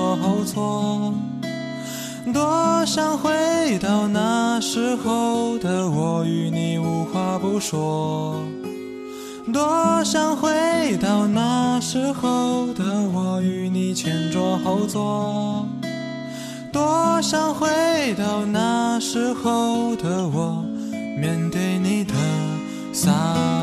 后错。多想回到那时候的我，与你无话不说。多想回到那时候的我，与你前桌后座。多想回到那时候的我，面对你的洒